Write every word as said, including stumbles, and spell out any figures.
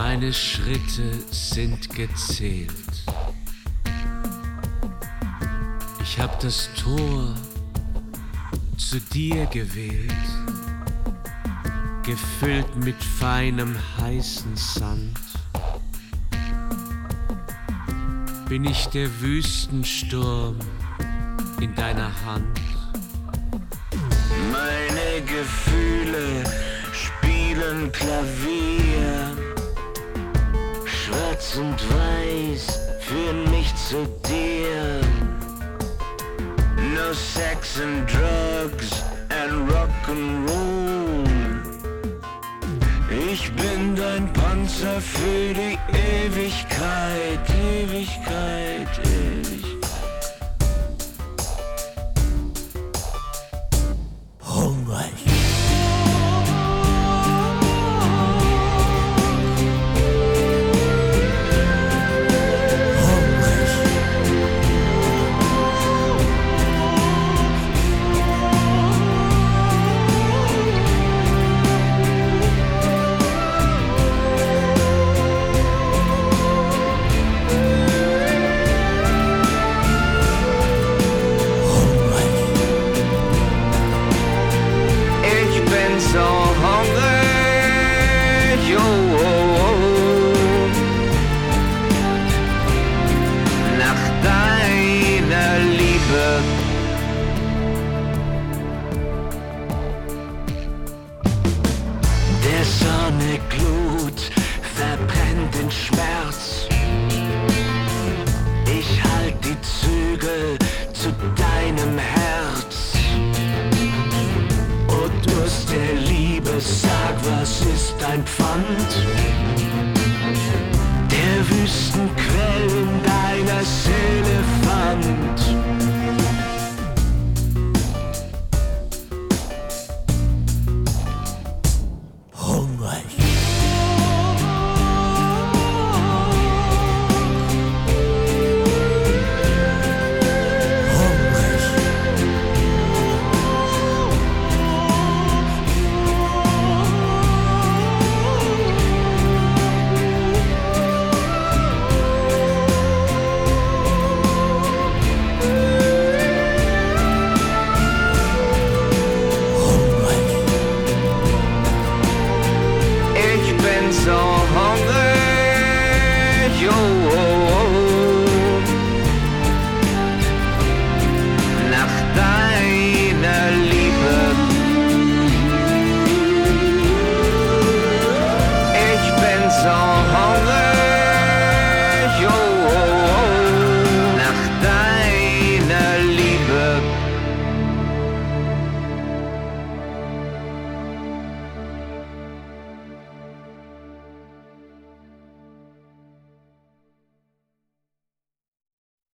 Meine Schritte sind gezählt. Ich hab das Tor zu dir gewählt, gefüllt mit feinem heißen Sand. Bin ich der Wüstensturm in deiner Hand. Meine Gefühle spielen Klavier. Schwarz und weiß führen mich zu dir. No sex and drugs and rock'n'roll. Ich bin dein Panzer für die Ewigkeit, Ewigkeit, Ewigkeit. Hungrig. So hungrig, oh, oh, oh, nach deiner Liebe. Der Sonne Glut verbrennt den Schmerz. Ich halt die Zügel zu deinem Herz. Durst der Liebe, sag, was ist dein Pfand? Der Wüstenquell in deiner Seele fand.